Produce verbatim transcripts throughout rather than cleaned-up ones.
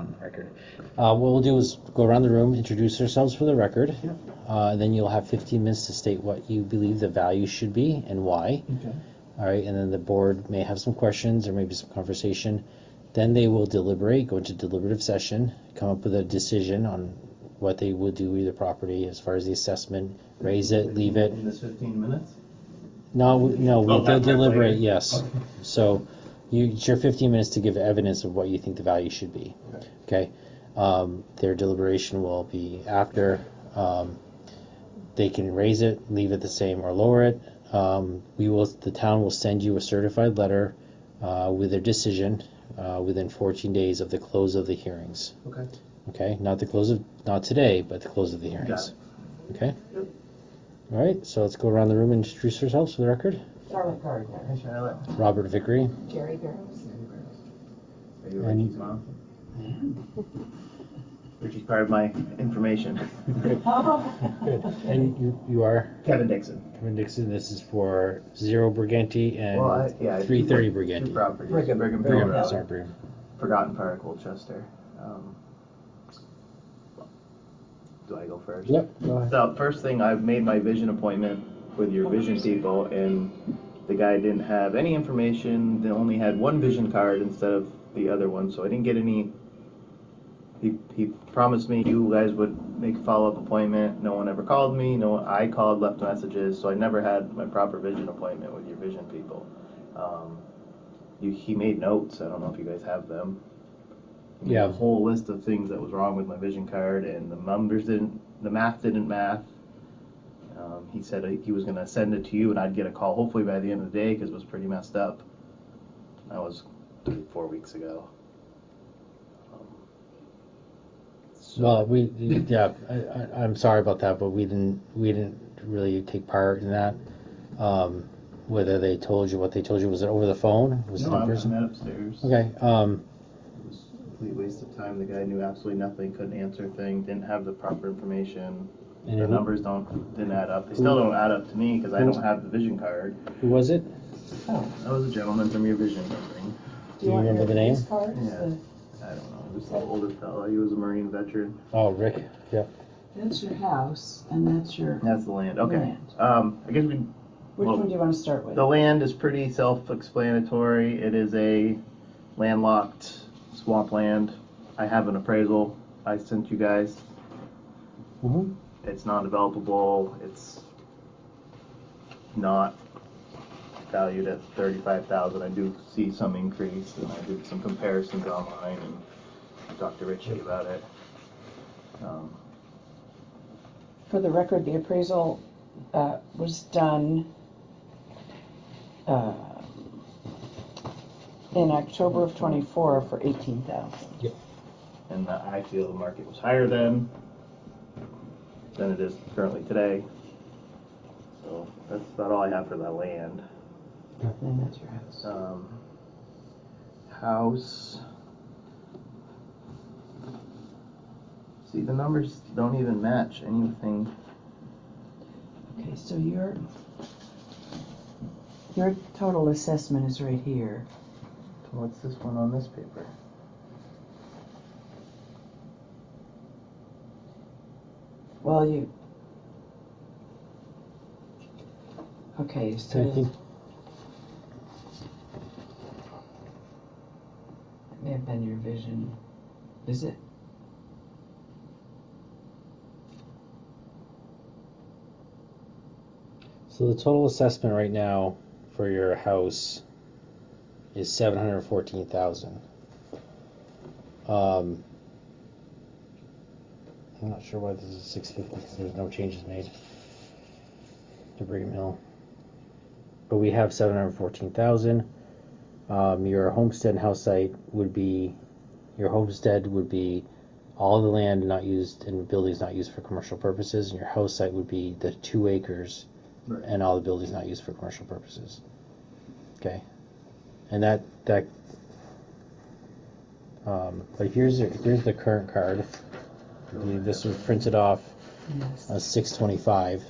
on record. Uh, what we'll do is go around the room, introduce ourselves for the record, Yep. uh, and then you'll have fifteen minutes to state what you believe the value should be and why. Okay. All right, and then the board may have some questions or maybe some conversation. Then they will deliberate, go into deliberative session, come up with a decision on what they will do with the property as far as the assessment, raise it, leave it. In this fifteen minutes? No, we- no, Oh, we'll that part's deliberate, later? yes. Okay. So you, it's your fifteen minutes to give evidence of what you think the value should be. Okay. Okay? Um, their deliberation will be after. Um, they can raise it, leave it the same, or lower it. Um, we will, the town will send you a certified letter uh, with their decision uh, within fourteen days of the close of the hearings. Okay. Okay? Not the close of, not today, but the close of the hearings. Got it. Okay? Yep. All right, so let's go around the room and introduce ourselves for the record. Charlotte Gardner. Hey, Charlotte. Robert Vickery. Jerry Barrows. Are you And- Richie's mom? Richie's part of my information. Good. And you, you are Kevin Dixon. Kevin Dixon. This is for Zero Briganti and Well, I, yeah, I have three thirty two- Briganti. Two properties. Brigham. Brigham, Brigham, Road. sorry, Brigham. Forgotten Park, Colchester. Um, do I go first? Yep. Go ahead. So first thing, I've made my vision appointment with your vision people, and the guy didn't have any information. They only had one vision card instead of the other one, so I didn't get any. He he promised me you guys would make a follow-up appointment. No one ever called me. No one, I called, left messages, so I never had my proper vision appointment with your vision people. Um, you, he made notes. I don't know if you guys have them. He made Yeah. a whole list of things that was wrong with my vision card, and the numbers didn't, the math didn't math. Um, he said he was going to send it to you, and I'd get a call hopefully by the end of the day because it was pretty messed up. That was three, four weeks ago. Um, so Well, we yeah. I, I, I'm sorry about that, but we didn't we didn't really take part in that. Um, whether they told you what they told you, was it over the phone? Was no, it in I, I person? met upstairs. Okay. Um, It was a complete waste of time. The guy knew absolutely nothing, couldn't answer a thing, didn't have the proper information. And The who- numbers don't didn't add up. They still don't add up to me because I Who- don't have the vision card. who was it? Oh, That was a gentleman from your vision company. Do you want remember your the name? police cards? Yeah. The- I don't know. He was an older fella. He was a Marine veteran. Oh, Rick. Yep. That's your house, and that's your, That's the land. Okay. Land. Um, I guess we. which well, one do you want to start with? The land is pretty self-explanatory. It is a landlocked swampland. I have an appraisal I sent you guys. Mm-hmm. It's non-developable. It's not valued at thirty-five thousand. I do see some increase, and I did some comparisons online and talked to Richie about it. Um, For the record, the appraisal uh, was done uh, in October of twenty-four for eighteen thousand. Yep. and I feel the market was higher then than it is currently today. So that's about all I have for the land. And that's your house. Um, house. See, the numbers don't even match anything. Okay, so your your total assessment is right here. What's this one on this paper? Well, you. Okay, so I think it may have been your vision. Is it? so. The total assessment right now for your house is seven hundred fourteen thousand. Um, I'm not sure why this is six fifty because there's no changes made to Brigham Hill. But we have seven hundred fourteen thousand. Um, your homestead and house site would be, your homestead would be all the land not used and buildings not used for commercial purposes, and your house site would be the two acres Right. and all the buildings not used for commercial purposes. Okay, and that that. Um, but here's the, here's the current card. I believe this was printed off Yes. uh, six twenty-five.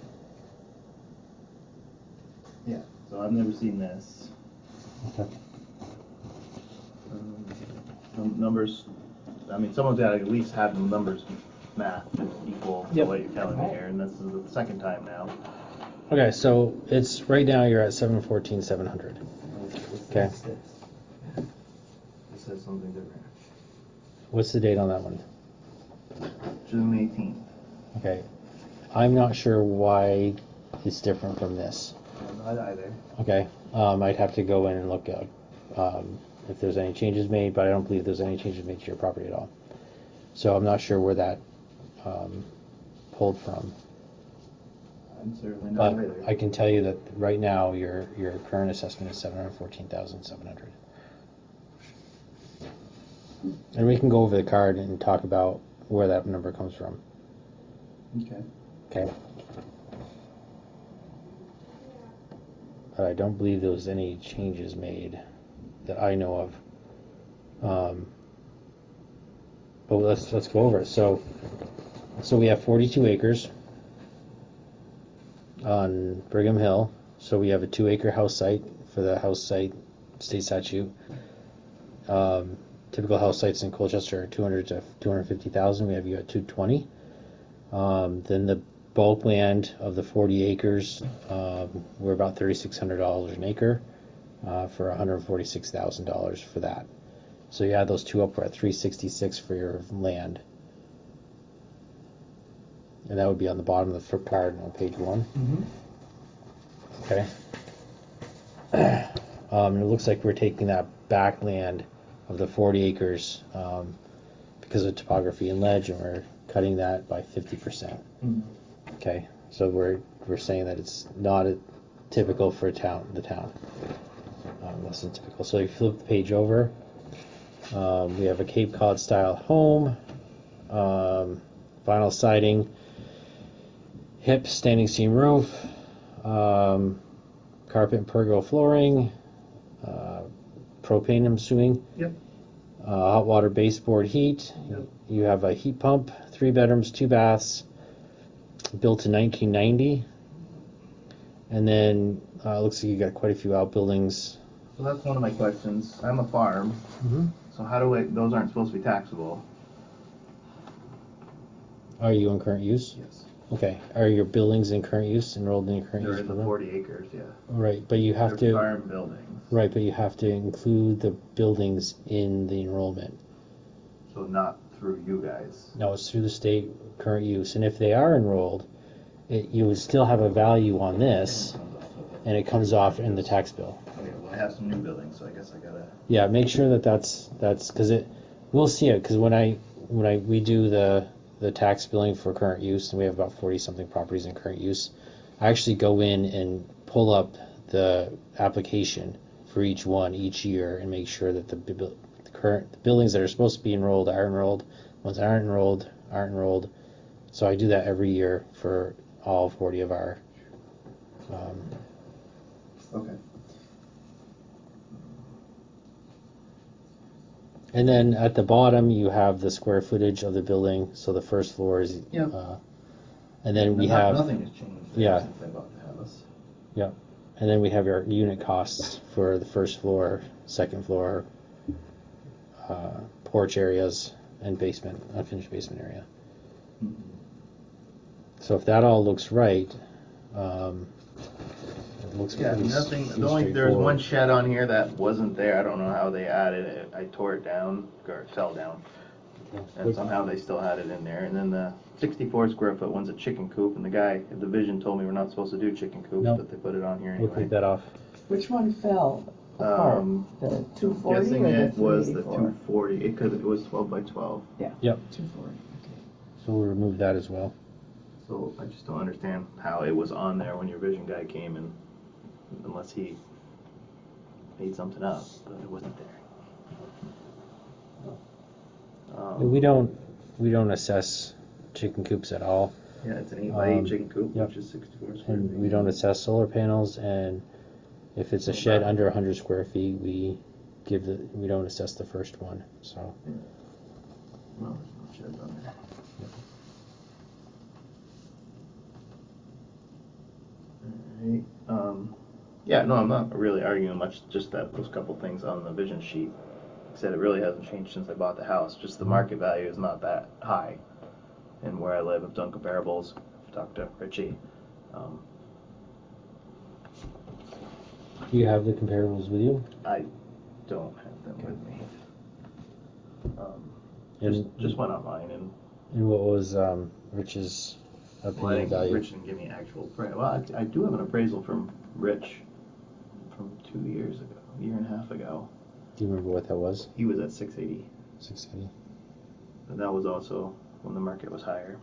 Yeah. So I've never seen this. Okay. Um, num- numbers I mean, someone's got to at least have the numbers math equal to Yep. what you're telling me here, and this is the second time now. Okay, so it's right now you're at seven fourteen seven hundred. Okay. This says something different. What's the date on that one? June eighteenth. Okay. I'm not sure why it's different from this. Not either. Okay. Um, I'd have to go in and look at um, if there's any changes made, but I don't believe there's any changes made to your property at all. So I'm not sure where that um, pulled from. I'm certainly not But either. I can tell you that right now your your current assessment is seven hundred fourteen thousand seven hundred. And we can go over the card and talk about where that number comes from. Okay. Okay. But I don't believe there was any changes made that I know of. Um, but let's let's go over it. So so we have forty-two acres on Brigham Hill. So we have a two-acre house site for the house site state statute. Um, typical house sites in Colchester are two hundred to two hundred fifty thousand. We have you at two hundred twenty. Um, then the bulk land of the forty acres, um, we're about thirty-six hundred dollars an acre uh, for one hundred forty-six thousand dollars for that. So you add those two up, we're at three hundred sixty-six for your land. And that would be on the bottom of the card on page one. Mm-hmm. Okay. Um, and it looks like we're taking that back land of the forty acres um, because of topography and ledge, and we're cutting that by fifty percent. Mm-hmm. Okay, so we're we're saying that it's not a, typical for a town, the town. Um, less than typical. So if you flip the page over, um, we have a Cape Cod style home, um, vinyl siding, hip standing seam roof, um, carpet and pergola flooring, uh, propane, I'm assuming. Yep. Uh, hot water baseboard heat. Yep. You have a heat pump, three bedrooms, two baths, built in nineteen ninety. And then uh, looks like you got quite a few outbuildings. So that's one of my questions. I'm a farm, Mm-hmm. so how do I? Those aren't supposed to be taxable. Are you in current use? Yes. Okay. Are your buildings in current use, enrolled in your current They're use in the program? forty acres, yeah. Right, but you have They're to. farm buildings. Right, but you have to include the buildings in the enrollment. So not through you guys. No, it's through the state current use, and if they are enrolled, it, you would still have a value on this, and it comes off in the tax bill. Okay, well I have some new buildings, so I guess I gotta. Yeah, make sure that that's that's because it. We'll see it because when I when I we do the the tax billing for current use, and we have about forty something properties in current use. I actually go in and pull up the application for each one each year and make sure that the, the current the buildings that are supposed to be enrolled are enrolled, ones that aren't enrolled aren't enrolled. So I do that every year for all forty of our. Um, Okay. and then at the bottom you have the square footage of the building. So the first floor is. Yep. Uh, and then we No- have. nothing has changed there Yeah. since I bought the house. Yep. And then we have our unit costs for the first floor, second floor, uh, porch areas, and basement, unfinished basement area. Mm-hmm. So if that all looks right, um, it looks Yeah, pretty, nothing. pretty The only there's straightforward. one shed on here that wasn't there. I don't know how they added it. I tore it down or it fell down, and somehow they still had it in there. And then the sixty-four square foot one's a chicken coop, and the guy at the Vision told me we're not supposed to do chicken coops, Nope. but they put it on here We'll anyway. take that off. Which one fell apart? Um, The two forty Guessing or the it was three the eighty-four? two forty. It could. It was twelve by twelve. Yeah, Yep. two forty, okay. So we'll remove that as well. So I just don't understand how it was on there when your Vision guy came in, unless he made something up, but it wasn't there. Um, We don't we don't assess chicken coops at all, Yeah, it's an eight by eight Um, chicken coop, yep. which is sixty-four square and feet. we don't assess solar panels. And if it's a Well, shed that- under one hundred square feet, we give the we don't assess the first one. So. Yeah. Well, there's no sheds on there. Alright, um, yeah, no, I'm not really arguing much, just that those couple things on the Vision sheet I said, it really hasn't changed since I bought the house. Just the market value is not that high. And where I live, I've done comparables. I've talked to Richie. Um, Do you have the comparables with you? I don't have them with me. Um, And- just just went online and. And what was um, Rich's Well, I opinion think value? Rich didn't give me actual appraisal. Well, I, I do have an appraisal from Rich from two years ago, a year and a half ago. Do you remember what that was? He was at six eighty. six eighty. And that was also when the market was higher.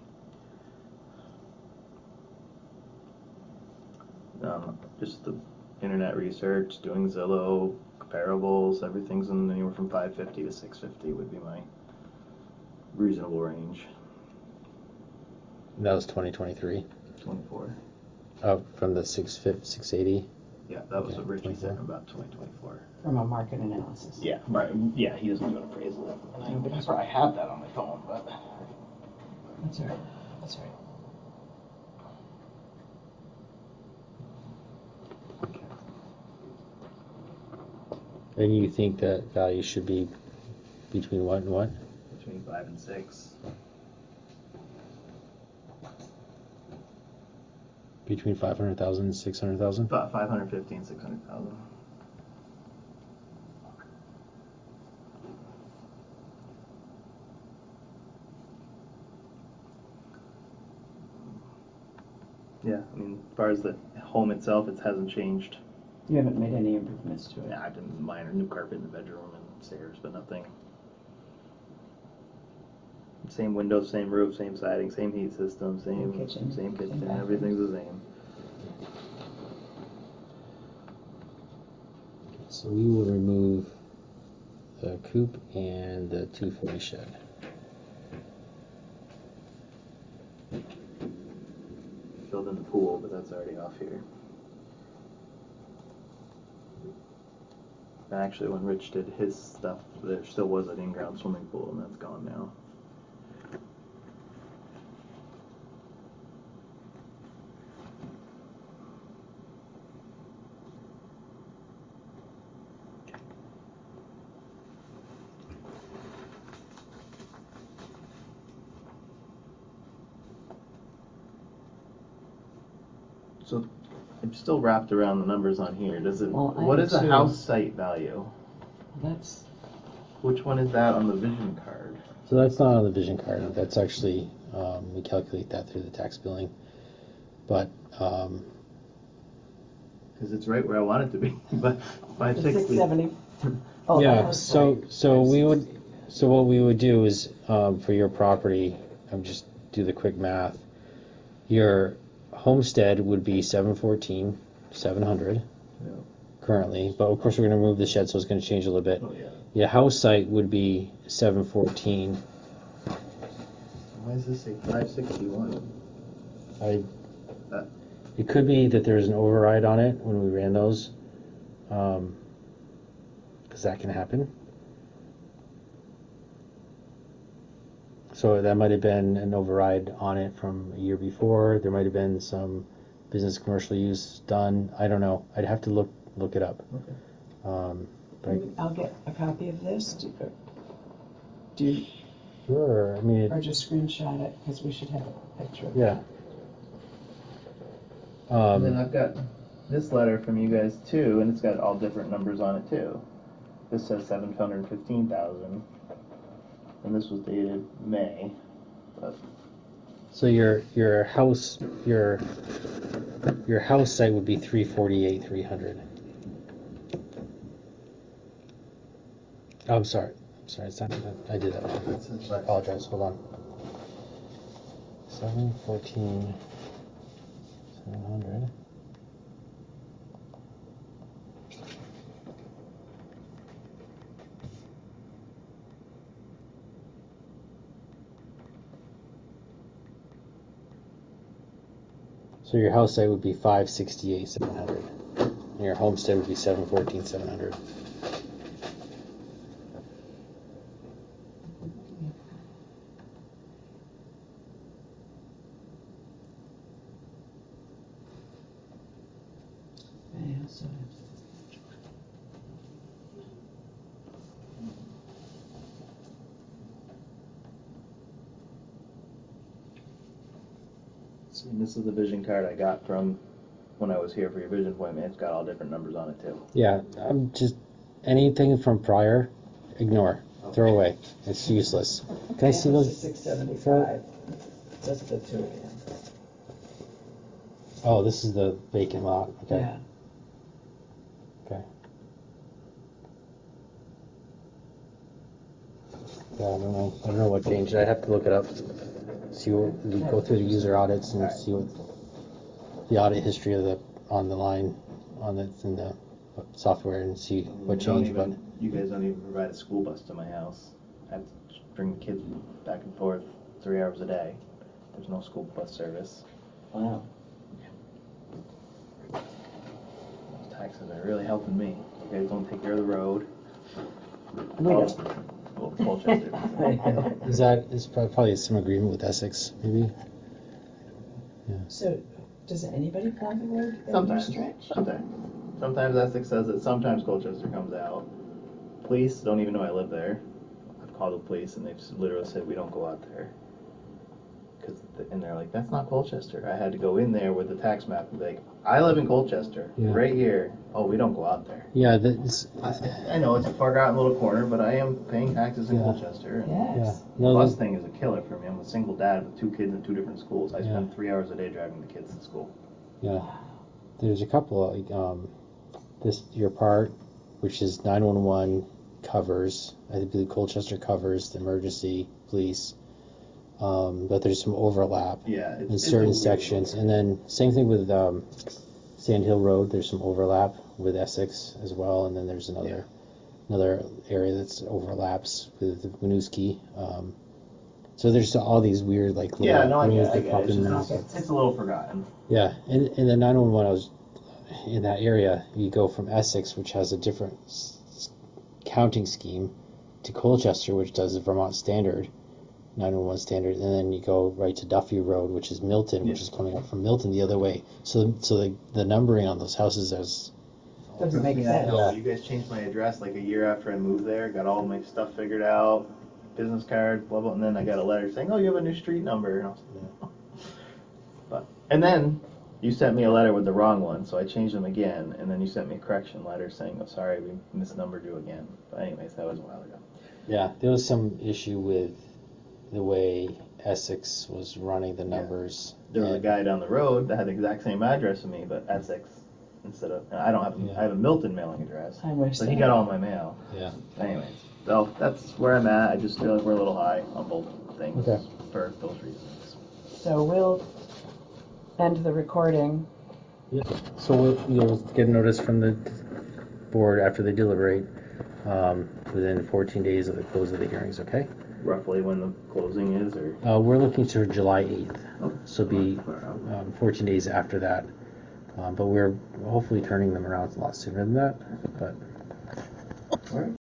Um, just the internet research, doing Zillow, comparables, everything's in anywhere from five fifty to six fifty would be my reasonable range. And that was twenty twenty-three. twenty-four. Oh, from the six fifty, six eighty. Yeah, that was Okay, what Richie said twenty-four. about twenty twenty-four. From a market analysis. Yeah, right. Yeah, he doesn't do an appraisal. And I, No, but I he's- probably have that on my phone, but That's all right. That's all right. And you think that value should be between what and what? between five and six. Between five hundred thousand and six hundred thousand? About five hundred fifty and six hundred thousand. Yeah, I mean, as far as the home itself, it hasn't changed. You haven't made any improvements to it. Yeah, I've done minor new carpet in the bedroom and stairs, but nothing. Same windows, same roof, same siding, same heat system, same Same kitchen, same kitchen. same bathroom. Everything's the same. So we will remove the coop and the two forty shed. Filled in the pool, but that's already off here. And actually, when Rich did his stuff, there still was an in-ground swimming pool, and that's gone now. So I'm still wrapped around the numbers on here. Does it? Well, I What am is the too. house site value? That's Which one is that on the vision card? So that's not on the vision card. That's actually, um, we calculate that through the tax billing. But, um, Because it's right where I want it to be, but five the six sixty. seventy. Oh, the yeah, house so, site. so we would, so what we would do is, um, for your property, I'm just do the quick math. Your homestead would be seven fourteen, seven hundred Yeah. currently, but of course we're gonna move the shed, so it's gonna change a little bit. Oh yeah. Your house site would be seven fourteen. Why does this say five sixty-one? I, Uh, it could be that there's an override on it when we ran those. Um, cause that can happen. So that might have been an override on it from a year before. There might have been some business commercial use done. I don't know. I'd have to look look it up. okay. Um, but I'll get a copy of this. Do, or, do you, sure. I mean, or it, just screenshot it because we should have a picture of yeah. And then Um, I've got this letter from you guys too, and it's got all different numbers on it too. This says seven hundred fifteen thousand, and this was dated May. But so your your house your your house site would be three forty eight three hundred. Oh, I'm sorry. I'm sorry. It's not. I did that wrong. I apologize. Hold on. Seven fourteen. Seven hundred. So your house site would be five sixty eight seven hundred. And your homestead would be seven fourteen seven hundred. Yeah, so And this is the vision card I got from when I was here for your vision appointment. It's got all different numbers on it too. Yeah, I'm just anything from prior, ignore, throw away. It's useless. Can I see Campus those? is six seventy-five. That's the two again. Oh, this is the vacant lot. Okay. Yeah. Okay. Yeah, I don't know. I don't know what changed. I'd have to look it up. See what we go through the user audits and see what the audit history of the on the line on the in the software and see what You don't changed. even, But you guys don't even provide a school bus to my house. I have to bring the kids back and forth three hours a day. There's no school bus service. Wow. Those taxes are really helping me. You guys don't take care of the road. We Well, don't. well, Colchester. I know. is that is probably some agreement with Essex, maybe? Yeah. So, does anybody plow the road that you Sometimes. stretch? Sometimes. Sometimes Essex says it. Sometimes Colchester comes out. Police don't even know I live there. I've called the police and they've literally said we don't go out there. Cause th- and they're like, that's not Colchester. I had to go in there with the tax map and be like, I live in Colchester, Yeah. right here. Oh, we don't go out there. Yeah, that's I, I know it's a forgotten little corner, but I am paying taxes in Yeah. Colchester. And yeah. Yes. the No, bus that- thing is a killer for me. I'm a single dad with two kids in two different schools. I Yeah. spend three hours a day driving the kids to school. yeah. There's a couple like um, this your part, which is nine one one covers. I believe Colchester covers the emergency police. Um, but there's some overlap Yeah, it's, in it's a certain weird sections, one. and then same thing with um, Sand Hill Road. There's some overlap with Essex as well, and then there's another another area that's overlaps with Winooski. Um, so there's all these weird like little Yeah, no, I roads get, I that get pop it. It's, in. just, and- it's, it's a little forgotten. Yeah, and and the nine one one I was in that area. You go from Essex, which has a different s- s- counting scheme, to Colchester, which does the Vermont standard nine one one standard, and then you go right to Duffy Road, which is Milton, which Yeah. is coming up from Milton the other way. So, so the, the numbering on those houses is Doesn't make Yeah, sense. no, Yeah. You guys changed my address like a year after I moved there. Got all my stuff figured out, business card, blah blah, and then I got a letter saying, "Oh, you have a new street number." And I was like, "Oh." But and then you sent me a letter with the wrong one, so I changed them again, and then you sent me a correction letter saying, "Oh, sorry, we misnumbered you again." But anyways, that was a while ago. yeah. There was some issue with the way Essex was running the Yeah. numbers. There was a and- guy down the road that had the exact same address as me, but Essex instead of. And I don't have. A, Yeah. I have a Milton mailing address, I wish so he so. got all my mail. Yeah. Anyways, so that's where I'm at. I just feel like we're a little high on both things Okay. for those reasons. So we'll end the recording. Yeah. So we'll, you'll get a notice from the board after they deliberate um, within fourteen days of the close of the hearings. Okay. Roughly when the closing is, or Uh, we're looking to July eighth, okay. so be Far out. um, fourteen days after that. Um, but we're hopefully turning them around a lot sooner than that. But All right.